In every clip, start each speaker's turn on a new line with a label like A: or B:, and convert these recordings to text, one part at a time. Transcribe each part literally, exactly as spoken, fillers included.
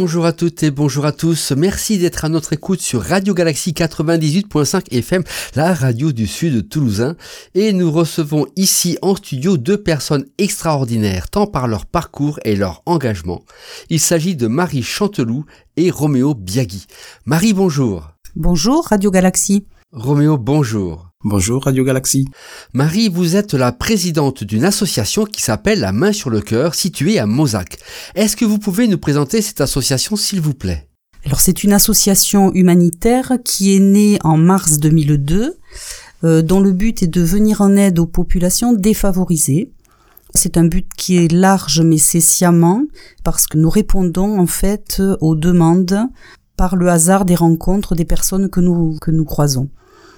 A: Bonjour à toutes et bonjour à tous. Merci d'être à notre écoute sur Radio Galaxie quatre-vingt-dix-huit virgule cinq F M, la radio du Sud toulousain. Et nous recevons ici en studio deux personnes extraordinaires, tant par leur parcours et leur engagement. Il s'agit de Marie Chanteloup et Roméo Biagui. Marie, bonjour.
B: Bonjour Radio Galaxie.
A: Roméo, bonjour.
C: Bonjour Radio Galaxie.
A: Marie, vous êtes la présidente d'une association qui s'appelle La Main sur le Cœur, située à Mozac. Est-ce que vous pouvez nous présenter cette association, s'il vous plaît ?
B: Alors, c'est une association humanitaire qui est née en mars deux mille deux, euh, dont le but est de venir en aide aux populations défavorisées. C'est un but qui est large, mais c'est sciemment, parce que nous répondons en fait aux demandes par le hasard des rencontres des personnes que nous, que nous croisons.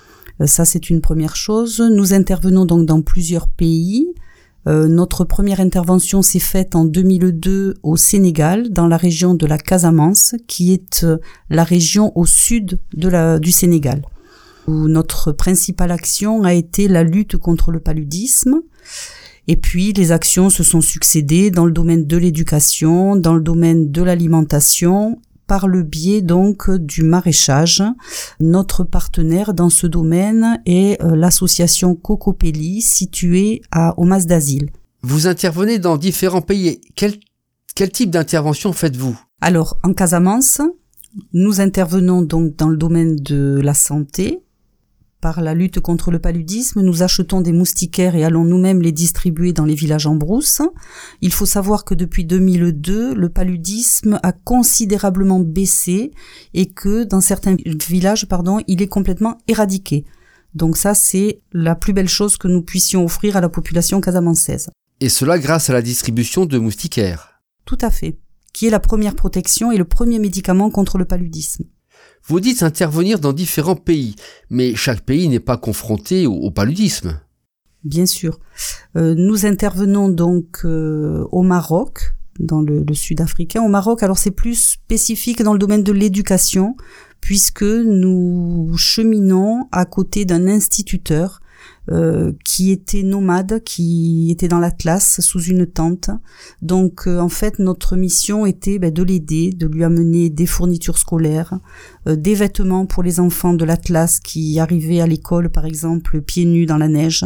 B: Ça, c'est une première chose. Nous intervenons donc dans plusieurs pays. Euh, notre première intervention s'est faite en deux mille deux au Sénégal, dans la région de la Casamance, qui est euh, la région au sud de la, du Sénégal, où notre principale action a été la lutte contre le paludisme. Et puis, les actions se sont succédées dans le domaine de l'éducation, dans le domaine de l'alimentation, par le biais donc du maraîchage. Notre partenaire dans ce domaine est euh, l'association Cocopelli, située à Omas d'Asile.
A: Vous intervenez dans différents pays. Quel, quel type d'intervention faites-vous ?
B: Alors, en Casamance, nous intervenons donc dans le domaine de la santé. Par la lutte contre le paludisme, nous achetons des moustiquaires et allons nous-mêmes les distribuer dans les villages en brousse. Il faut savoir que depuis deux mille deux, le paludisme a considérablement baissé et que dans certains villages, pardon, il est complètement éradiqué. Donc ça, c'est la plus belle chose que nous puissions offrir à la population casamançaise.
A: Et cela grâce à la distribution de moustiquaires.
B: Tout à fait, qui est la première protection et le premier médicament contre le paludisme.
A: Vous dites intervenir dans différents pays, mais chaque pays n'est pas confronté au, au paludisme.
B: Bien sûr. Euh, nous intervenons donc euh, au Maroc, dans le, le sud-africain. Au Maroc, alors c'est plus spécifique dans le domaine de l'éducation, puisque nous cheminons à côté d'un instituteur Euh, qui était nomade, qui était dans l'Atlas sous une tente. Donc euh, en fait notre mission était ben, de l'aider, de lui amener des fournitures scolaires, euh, des vêtements pour les enfants de l'Atlas qui arrivaient à l'école par exemple pieds nus dans la neige.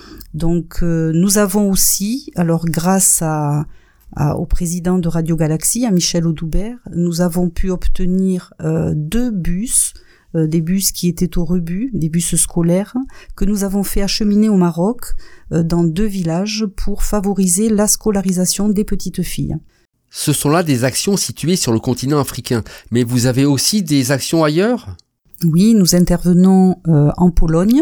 B: Donc euh, nous avons aussi, alors grâce à, à au président de Radio Galaxie, à Michel Audoubert, nous avons pu obtenir euh, deux bus des bus qui étaient au rebut, des bus scolaires, que nous avons fait acheminer au Maroc euh, dans deux villages pour favoriser la scolarisation des petites filles.
A: Ce sont là des actions situées sur le continent africain, mais vous avez aussi des actions ailleurs ?
B: Oui, nous intervenons euh, en Pologne.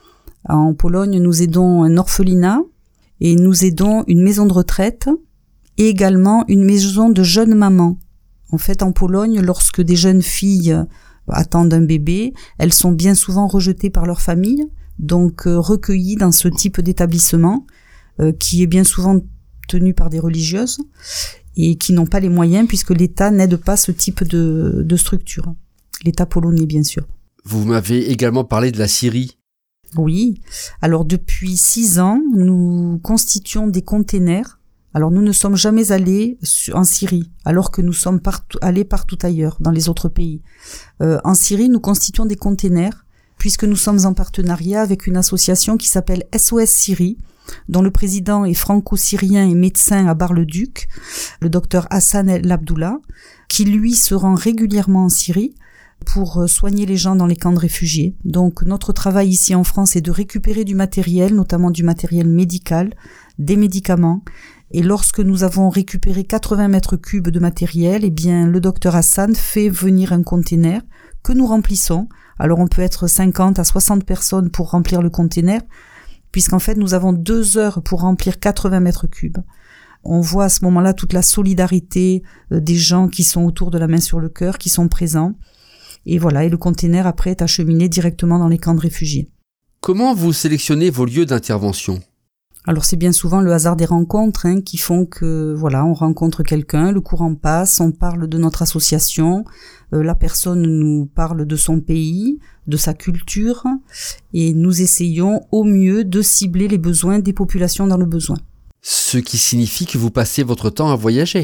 B: En Pologne, nous aidons un orphelinat et nous aidons une maison de retraite et également une maison de jeunes mamans. En fait, en Pologne, lorsque des jeunes filles attendent un bébé, elles sont bien souvent rejetées par leur famille, donc euh, recueillies dans ce type d'établissement euh, qui est bien souvent tenu par des religieuses et qui n'ont pas les moyens puisque l'État n'aide pas ce type de, de structure. L'État polonais, bien sûr.
A: Vous m'avez également parlé de la Syrie.
B: Oui, alors depuis six ans, nous constituons des containers. Alors nous ne sommes jamais allés en Syrie, alors que nous sommes partout, allés partout ailleurs, dans les autres pays. Euh, en Syrie, nous constituons des containers, puisque nous sommes en partenariat avec une association qui s'appelle S O S Syrie, dont le président est franco-syrien et médecin à Bar-le-Duc, le docteur Hassan El Abdoullah, qui lui se rend régulièrement en Syrie pour soigner les gens dans les camps de réfugiés. Donc notre travail ici en France est de récupérer du matériel, notamment du matériel médical, des médicaments. Et lorsque nous avons récupéré quatre-vingts mètres cubes de matériel, eh bien, le docteur Hassan fait venir un conteneur que nous remplissons. Alors, on peut être cinquante à soixante personnes pour remplir le conteneur, puisqu'en fait, nous avons deux heures pour remplir quatre-vingts mètres cubes. On voit à ce moment-là toute la solidarité des gens qui sont autour de la main sur le cœur, qui sont présents. Et voilà, et le conteneur, après, est acheminé directement dans les camps de réfugiés.
A: Comment vous sélectionnez vos lieux d'intervention ?
B: Alors c'est bien souvent le hasard des rencontres hein, qui font que voilà, on rencontre quelqu'un, le courant passe, on parle de notre association, euh, la personne nous parle de son pays, de sa culture, et nous essayons au mieux de cibler les besoins des populations dans le besoin.
A: Ce qui signifie que vous passez votre temps à voyager.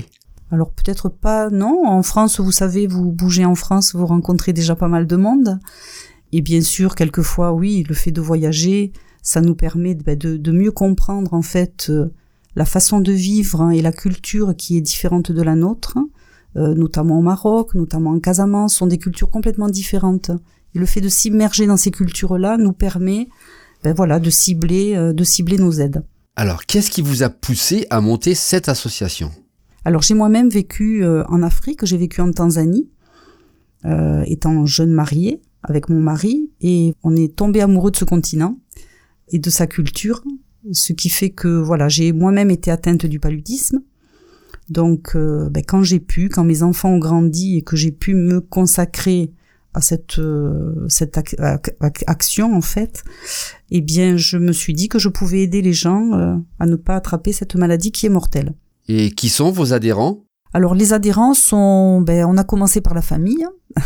B: Alors peut-être pas, non. En France, vous savez, vous bougez en France, vous rencontrez déjà pas mal de monde. Et bien sûr, quelquefois, oui, le fait de voyager, ça nous permet de, de, de mieux comprendre en fait euh, la façon de vivre hein, et la culture qui est différente de la nôtre, euh, notamment au Maroc, notamment en Casamance, sont des cultures complètement différentes. Et le fait de s'immerger dans ces cultures-là nous permet, ben voilà, de cibler, euh, de cibler nos aides.
A: Alors, qu'est-ce qui vous a poussé à monter cette association ?
B: Alors, j'ai moi-même vécu euh, en Afrique, j'ai vécu en Tanzanie, euh, étant jeune mariée avec mon mari, et on est tombé amoureux de ce continent et de sa culture, ce qui fait que voilà, j'ai moi-même été atteinte du paludisme. Donc, euh, ben, quand j'ai pu, quand mes enfants ont grandi et que j'ai pu me consacrer à cette euh, cette ac- ac- action en fait, eh bien, je me suis dit que je pouvais aider les gens euh, à ne pas attraper cette maladie qui est mortelle.
A: Et qui sont vos adhérents ?
B: Alors, les adhérents sont, ben, on a commencé par la famille.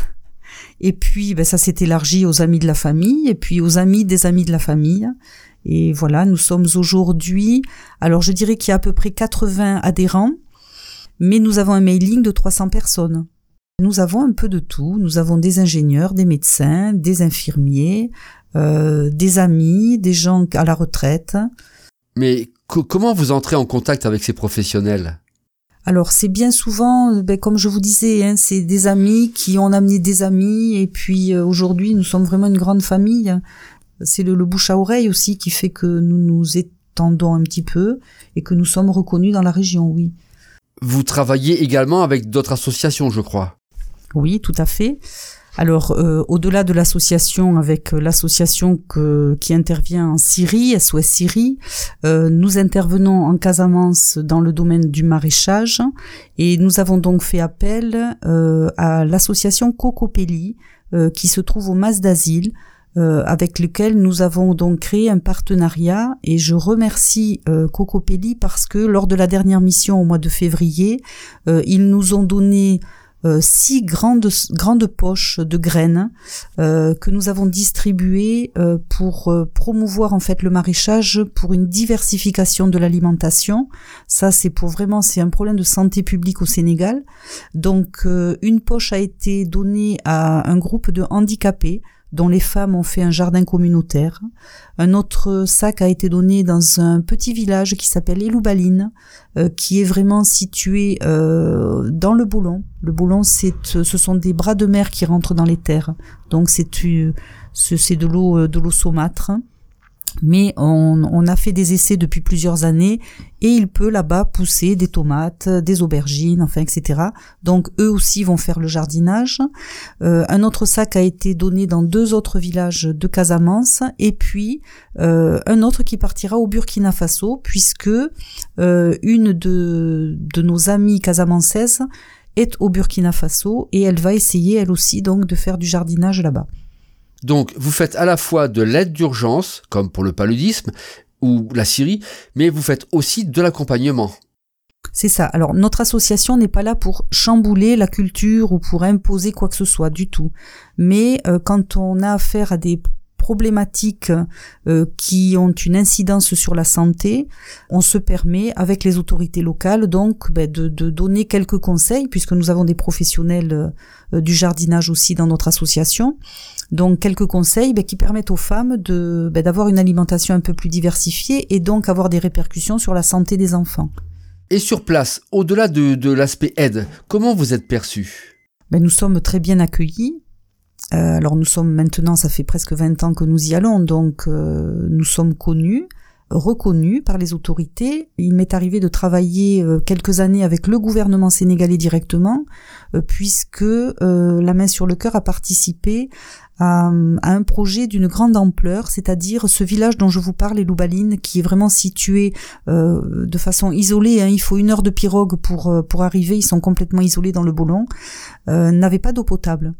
B: Et puis, ben, ça s'est élargi aux amis de la famille, et puis aux amis des amis de la famille. Et voilà, nous sommes aujourd'hui, alors je dirais qu'il y a à peu près quatre-vingts adhérents, mais nous avons un mailing de trois cents personnes. Nous avons un peu de tout. Nous avons des ingénieurs, des médecins, des infirmiers, euh, des amis, des gens à la retraite.
A: Mais co- comment vous entrez en contact avec ces professionnels ?
B: Alors c'est bien souvent, ben, comme je vous disais, hein, c'est des amis qui ont amené des amis, et puis euh, aujourd'hui nous sommes vraiment une grande famille. C'est le, le bouche à oreille aussi qui fait que nous nous étendons un petit peu et que nous sommes reconnus dans la région, oui.
A: Vous travaillez également avec d'autres associations, je crois.
B: Oui, tout à fait. Alors, euh, au-delà de l'association, avec l'association que, qui intervient en Syrie, S O S Syrie, euh, nous intervenons en Casamance dans le domaine du maraîchage, et nous avons donc fait appel euh, à l'association Cocopelli, euh, qui se trouve au Mas d'Asile, euh, avec lequel nous avons donc créé un partenariat, et je remercie euh, Cocopelli parce que lors de la dernière mission au mois de février, euh, ils nous ont donné Euh, six grandes grandes poches de graines euh, que nous avons distribuées euh, pour euh, promouvoir en fait le maraîchage pour une diversification de l'alimentation. Ça c'est pour vraiment c'est un problème de santé publique au Sénégal. Donc euh, une poche a été donnée à un groupe de handicapés dont les femmes ont fait un jardin communautaire. Un autre sac a été donné dans un petit village qui s'appelle Eloubaline, euh, qui est vraiment situé euh, dans le Boulon. Le Boulon, c'est, ce sont des bras de mer qui rentrent dans les terres. Donc c'est, c'est de l'eau, de l'eau saumâtre. Mais on, on a fait des essais depuis plusieurs années et il peut là-bas pousser des tomates, des aubergines, enfin et cetera. Donc eux aussi vont faire le jardinage. Euh, un autre sac a été donné dans deux autres villages de Casamance, et puis euh, un autre qui partira au Burkina Faso, puisque euh, une de, de nos amies casamançaises est au Burkina Faso et elle va essayer elle aussi donc de faire du jardinage là-bas.
A: Donc, vous faites à la fois de l'aide d'urgence, comme pour le paludisme ou la Syrie, mais vous faites aussi de l'accompagnement.
B: C'est ça. Alors, notre association n'est pas là pour chambouler la culture ou pour imposer quoi que ce soit du tout. Mais euh, quand on a affaire à des problématiques euh, qui ont une incidence sur la santé, on se permet, avec les autorités locales, donc ben, de, de donner quelques conseils, puisque nous avons des professionnels euh, du jardinage aussi dans notre association. Donc quelques conseils ben, qui permettent aux femmes de, ben, d'avoir une alimentation un peu plus diversifiée et donc avoir des répercussions sur la santé des enfants.
A: Et sur place, au-delà de, de l'aspect aide, comment vous êtes perçus ?
B: Ben, nous sommes très bien accueillis. Euh, alors nous sommes maintenant, ça fait presque vingt ans que nous y allons, donc euh, nous sommes connus, reconnus par les autorités. Il m'est arrivé de travailler euh, quelques années avec le gouvernement sénégalais directement, euh, puisque euh, la main sur le cœur a participé à, à un projet d'une grande ampleur, c'est-à-dire ce village dont je vous parle, Eloubaline, qui est vraiment situé euh, de façon isolée, hein, il faut une heure de pirogue pour, pour arriver, ils sont complètement isolés dans le Boulon, euh, n'avait pas d'eau potable.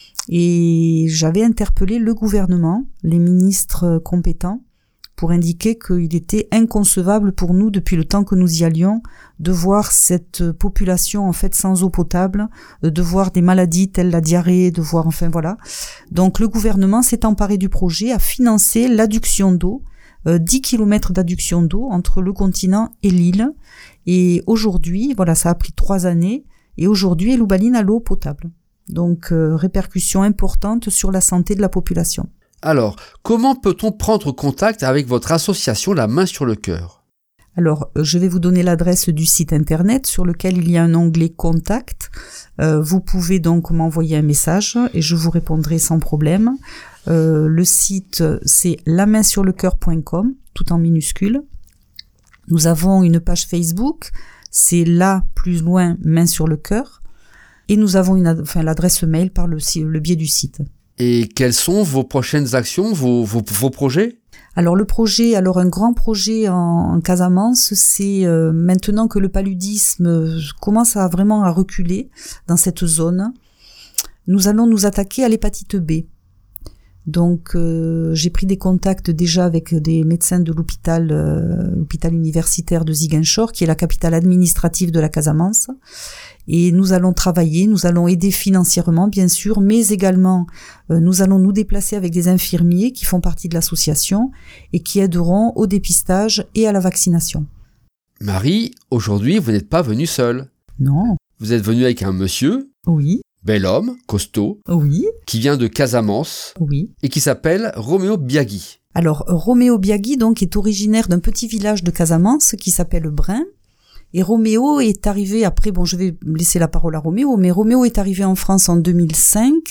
B: Et j'avais interpellé le gouvernement, les ministres compétents, pour indiquer qu'il était inconcevable pour nous, depuis le temps que nous y allions, de voir cette population en fait sans eau potable, de voir des maladies telles la diarrhée, de voir enfin voilà. Donc le gouvernement s'est emparé du projet, a financé l'adduction d'eau, euh, dix kilomètres d'adduction d'eau entre le continent et l'île. Et aujourd'hui, voilà, ça a pris trois années. Et aujourd'hui, Eloubaline a l'eau potable. Donc, euh, répercussion importante sur la santé de la population.
A: Alors, comment peut-on prendre contact avec votre association La Main sur le Cœur ?
B: Alors, je vais vous donner l'adresse du site internet sur lequel il y a un onglet Contact. Euh, vous pouvez donc m'envoyer un message et je vous répondrai sans problème. Euh, le site, c'est la main sur le cœur point com, tout en minuscule. Nous avons une page Facebook, c'est là, plus loin, Main sur le Cœur. Et nous avons une, enfin, l'adresse mail par le, le biais du site.
A: Et quelles sont vos prochaines actions, vos, vos, vos projets ?
B: Alors le projet, alors un grand projet en, en Casamance, c'est euh, maintenant que le paludisme commence à vraiment à reculer dans cette zone, nous allons nous attaquer à l'hépatite B. Donc euh, j'ai pris des contacts déjà avec des médecins de l'hôpital euh, l'hôpital universitaire de Ziguinchor, qui est la capitale administrative de la Casamance. Et nous allons travailler, nous allons aider financièrement bien sûr, mais également euh, nous allons nous déplacer avec des infirmiers qui font partie de l'association et qui aideront au dépistage et à la vaccination.
A: Marie, aujourd'hui vous n'êtes pas venue seule.
B: Non.
A: Vous êtes venue avec un monsieur.
B: Oui.
A: Bel homme, costaud.
B: Oui.
A: Qui vient de Casamance.
B: Oui.
A: Et qui s'appelle Roméo Biagui.
B: Alors Roméo Biagui donc est originaire d'un petit village de Casamance qui s'appelle Brin. Et Roméo est arrivé, après, bon, je vais laisser la parole à Roméo, mais Roméo est arrivé en France en deux mille cinq,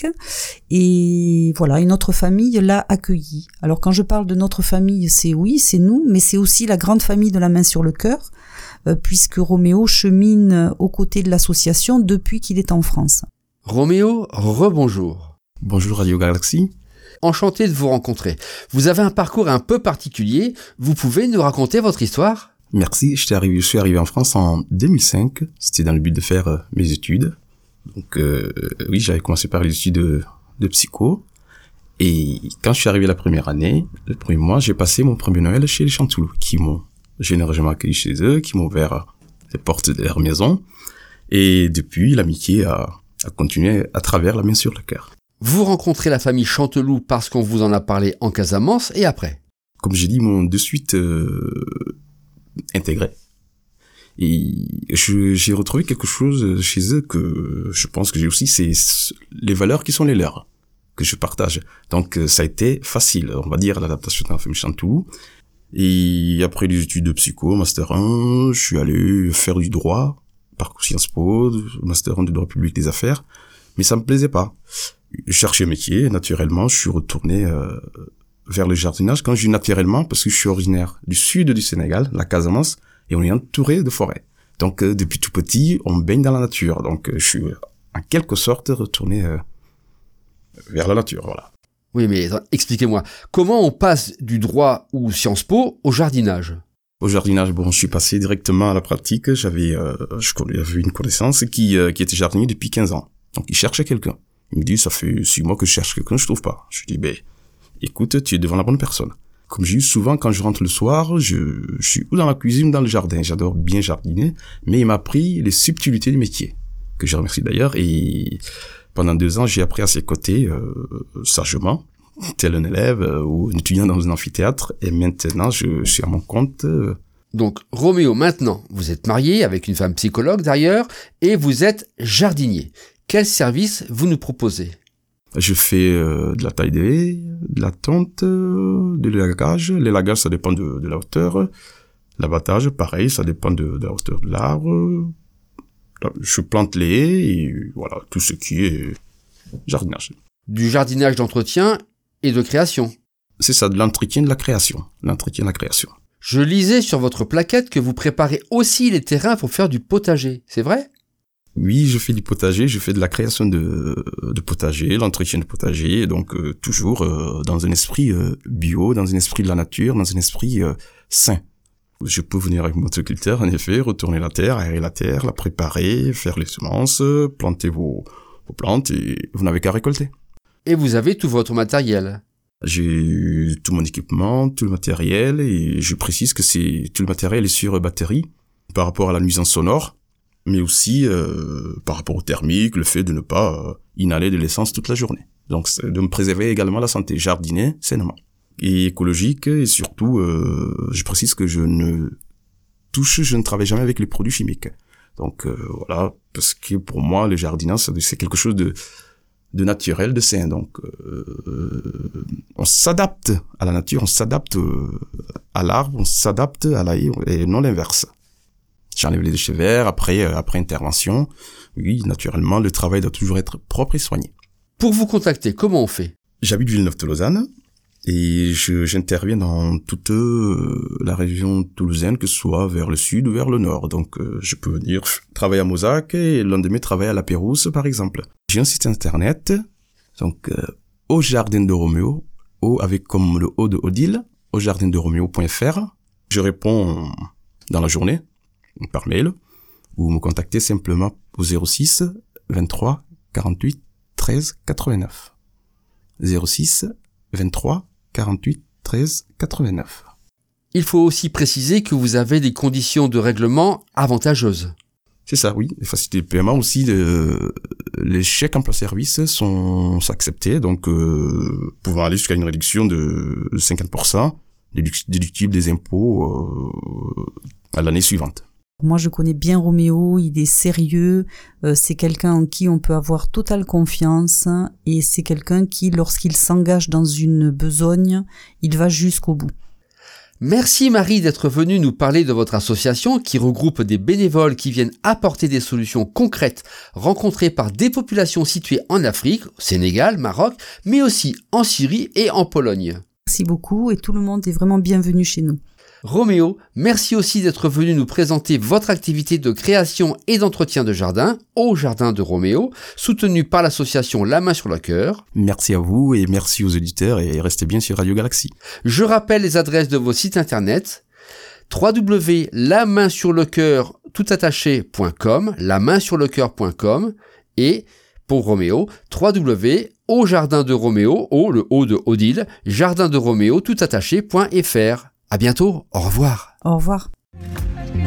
B: et voilà, une autre famille l'a accueilli. Alors quand je parle de notre famille, c'est oui, c'est nous, mais c'est aussi la grande famille de la Main sur le Cœur, euh, puisque Roméo chemine aux côtés de l'association depuis qu'il est en France.
A: Roméo, rebonjour.
C: Bonjour Radio Galaxy.
A: Enchanté de vous rencontrer. Vous avez un parcours un peu particulier, vous pouvez nous raconter votre histoire ?
C: Merci, je suis arrivé, je suis arrivé en France en deux mille cinq, c'était dans le but de faire euh, mes études. Donc euh, oui, j'avais commencé par les études de, de psycho. Et quand je suis arrivé la première année, le premier mois, j'ai passé mon premier Noël chez les Chantoulous, qui m'ont généreusement accueilli chez eux, qui m'ont ouvert les portes de leur maison. Et depuis, l'amitié a, a continué à travers La Main sur le Cœur.
A: Vous rencontrez la famille Chanteloup parce qu'on vous en a parlé en Casamance, et après ?
C: Comme j'ai dit, ils m'ont de suite euh, intégré. Et je, j'ai retrouvé quelque chose chez eux que je pense que j'ai aussi, c'est les valeurs qui sont les leurs, que je partage. Donc ça a été facile, on va dire, l'adaptation dans la famille Chantoulou. Et après les études de psycho, master un, je suis allé faire du droit, parcours Sciences Po, master un de droit public des affaires, mais ça me plaisait pas. Je cherchais métier, naturellement, je suis retourné euh, vers le jardinage. Quand je dis naturellement, parce que je suis originaire du sud du Sénégal, la Casamance, et on est entouré de forêts. Donc euh, depuis tout petit, on baigne dans la nature. Donc euh, je suis en quelque sorte retourné euh, vers la nature, voilà.
A: Oui, mais expliquez-moi, comment on passe du droit ou Sciences Po au jardinage ?
C: Au jardinage, bon, je suis passé directement à la pratique. J'avais, euh, je j'avais une connaissance qui euh, qui était jardinier depuis quinze ans. Donc il cherchait quelqu'un. Il me dit, ça fait six mois que je cherche quelqu'un, je trouve pas. Je lui dis, ben, écoute, tu es devant la bonne personne. Comme j'ai eu souvent, quand je rentre le soir, je, je suis ou dans la cuisine ou dans le jardin. J'adore bien jardiner, mais il m'a appris les subtilités du métier, que je remercie d'ailleurs. Et pendant deux ans, j'ai appris à ses côtés, euh, sagement, tel un élève euh, ou un étudiant dans un amphithéâtre. Et maintenant, je, je suis à mon compte. Euh...
A: Donc, Roméo, maintenant, vous êtes marié avec une femme psychologue d'ailleurs, et vous êtes jardinier. Quel service vous nous proposez ?
C: Je fais euh, de la taille des haies, de la tonte, euh, de l'élagage. L'élagage, ça dépend de, de la hauteur. L'abattage, pareil, ça dépend de, de la hauteur de l'arbre. Je plante les haies et voilà, tout ce qui est jardinage.
A: Du jardinage d'entretien et de création.
C: C'est ça, de l'entretien de la création. L'entretien de la création.
A: Je lisais sur votre plaquette que vous préparez aussi les terrains pour faire du potager, c'est vrai ?
C: Oui, je fais du potager, je fais de la création de, de potager, l'entretien de potager, donc euh, toujours euh, dans un esprit euh, bio, dans un esprit de la nature, dans un esprit euh, sain. Je peux venir avec mon motoculteur, en effet, retourner la terre, aérer la terre, la préparer, faire les semences, planter vos, vos plantes et vous n'avez qu'à récolter.
A: Et vous avez tout votre matériel ?
C: J'ai tout mon équipement, tout le matériel et je précise que c'est tout le matériel est sur batterie par rapport à la nuisance sonore. Mais aussi euh, par rapport au thermique, le fait de ne pas euh, inhaler de l'essence toute la journée. Donc c'est de me préserver également la santé, jardiner sainement. Et écologique, et surtout, euh, je précise que je ne touche, je ne travaille jamais avec les produits chimiques. Donc euh, voilà, parce que pour moi, le jardinage, c'est quelque chose de de naturel, de sain. Donc euh, on s'adapte à la nature, on s'adapte à l'arbre, on s'adapte à la haie, et non l'inverse. J'enlève les déchets verts après euh, après intervention. Oui, naturellement, le travail doit toujours être propre et soigné.
A: Pour vous contacter, comment on fait?
C: J'habite Villeneuve-de-Lausanne et je, j'interviens dans toute euh, la région toulousaine, que ce soit vers le sud ou vers le nord. Donc, euh, je peux venir travailler à Mozac et le lendemain travailler à La Pérouse, par exemple. J'ai un site internet, donc euh, au jardin de Roméo, au avec comme le O de Odile, au jardin de roméo point f r. Je réponds dans la journée par mail ou me contacter simplement au zéro six vingt-trois quarante-huit treize quatre-vingt-neuf. zéro six vingt-trois quarante-huit treize quatre-vingt-neuf.
A: Il faut aussi préciser que vous avez des conditions de règlement avantageuses.
C: C'est ça, oui. Les facilités de paiement aussi, de, les chèques emploi-service sont, sont acceptés, donc euh, pouvant aller jusqu'à une réduction de cinquante pour cent déductible des impôts euh, à l'année suivante.
B: Moi, je connais bien Roméo, il est sérieux, euh, c'est quelqu'un en qui on peut avoir totale confiance et c'est quelqu'un qui, lorsqu'il s'engage dans une besogne, il va jusqu'au bout.
A: Merci Marie d'être venue nous parler de votre association qui regroupe des bénévoles qui viennent apporter des solutions concrètes rencontrées par des populations situées en Afrique, au Sénégal, Maroc, mais aussi en Syrie et en Pologne.
B: Merci beaucoup et tout le monde est vraiment bienvenu chez nous.
A: Roméo, merci aussi d'être venu nous présenter votre activité de création et d'entretien de jardin au Jardin de Roméo, soutenue par l'association La Main sur le Cœur.
C: Merci à vous et merci aux auditeurs et restez bien sur Radio Galaxie.
A: Je rappelle les adresses de vos sites internet w w w point la main sur le cœur tout attaché point com, la main sur le cœur point com et pour Roméo, w w w point au Jardin de Roméo, au le O de Odile, jardin de Roméo tout attaché point f r. À bientôt, au revoir.
B: Au revoir.